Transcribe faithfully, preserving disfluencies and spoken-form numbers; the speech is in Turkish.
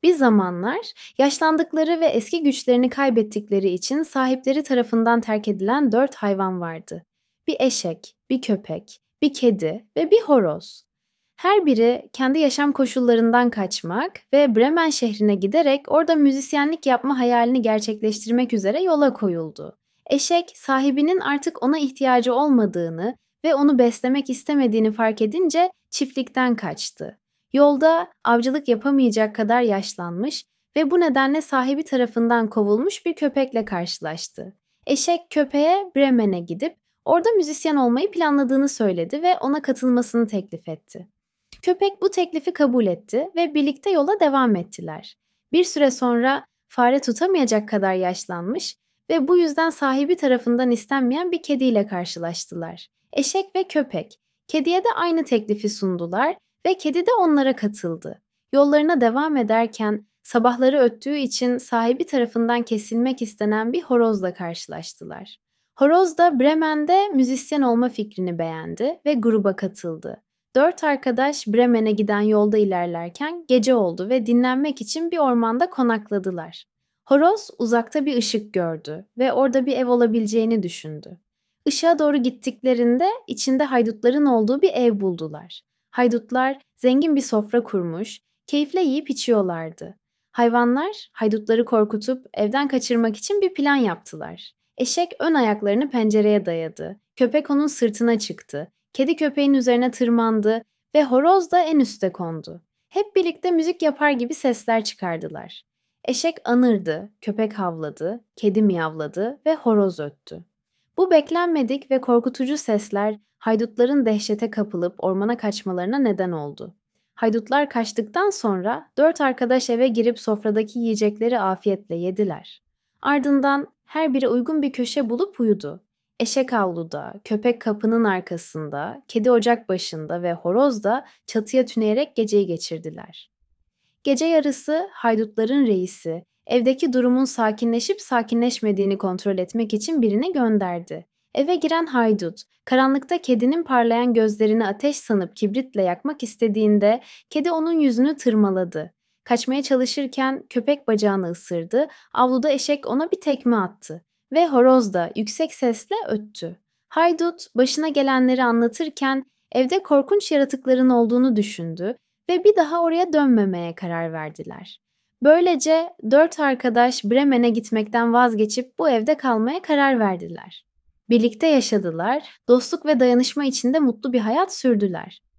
Bir zamanlar yaşlandıkları ve eski güçlerini kaybettikleri için sahipleri tarafından terk edilen dört hayvan vardı. Bir eşek, bir köpek, bir kedi ve bir horoz. Her biri kendi yaşam koşullarından kaçmak ve Bremen şehrine giderek orada müzisyenlik yapma hayalini gerçekleştirmek üzere yola koyuldu. Eşek, sahibinin artık ona ihtiyacı olmadığını ve onu beslemek istemediğini fark edince çiftlikten kaçtı. Yolda avcılık yapamayacak kadar yaşlanmış ve bu nedenle sahibi tarafından kovulmuş bir köpekle karşılaştı. Eşek köpeğe Bremen'e gidip orada müzisyen olmayı planladığını söyledi ve ona katılmasını teklif etti. Köpek bu teklifi kabul etti ve birlikte yola devam ettiler. Bir süre sonra fare tutamayacak kadar yaşlanmış ve bu yüzden sahibi tarafından istenmeyen bir kediyle karşılaştılar. Eşek ve köpek kediye de aynı teklifi sundular ve kedi de onlara katıldı. Yollarına devam ederken sabahları öttüğü için sahibi tarafından kesilmek istenen bir horozla karşılaştılar. Horoz da Bremen'de müzisyen olma fikrini beğendi ve gruba katıldı. Dört arkadaş Bremen'e giden yolda ilerlerken gece oldu ve dinlenmek için bir ormanda konakladılar. Horoz uzakta bir ışık gördü ve orada bir ev olabileceğini düşündü. Işığa doğru gittiklerinde içinde haydutların olduğu bir ev buldular. Haydutlar zengin bir sofra kurmuş, keyifle yiyip içiyorlardı. Hayvanlar haydutları korkutup evden kaçırmak için bir plan yaptılar. Eşek ön ayaklarını pencereye dayadı. Köpek onun sırtına çıktı. Kedi köpeğin üzerine tırmandı ve horoz da en üste kondu. Hep birlikte müzik yapar gibi sesler çıkardılar. Eşek anırdı, köpek havladı, kedi miyavladı ve horoz öttü. Bu beklenmedik ve korkutucu sesler haydutların dehşete kapılıp ormana kaçmalarına neden oldu. Haydutlar kaçtıktan sonra dört arkadaş eve girip sofradaki yiyecekleri afiyetle yediler. Ardından her biri uygun bir köşe bulup uyudu. Eşek avluda, köpek kapının arkasında, kedi ocak başında ve horoz da çatıya tüneyerek geceyi geçirdiler. Gece yarısı haydutların reisi, evdeki durumun sakinleşip sakinleşmediğini kontrol etmek için birini gönderdi. Eve giren haydut, karanlıkta kedinin parlayan gözlerini ateş sanıp kibritle yakmak istediğinde kedi onun yüzünü tırmaladı. Kaçmaya çalışırken köpek bacağını ısırdı, avluda eşek ona bir tekme attı ve horoz da yüksek sesle öttü. Haydut başına gelenleri anlatırken evde korkunç yaratıkların olduğunu düşündü ve bir daha oraya dönmemeye karar verdiler. Böylece dört arkadaş Bremen'e gitmekten vazgeçip bu evde kalmaya karar verdiler. Birlikte yaşadılar, dostluk ve dayanışma içinde mutlu bir hayat sürdüler.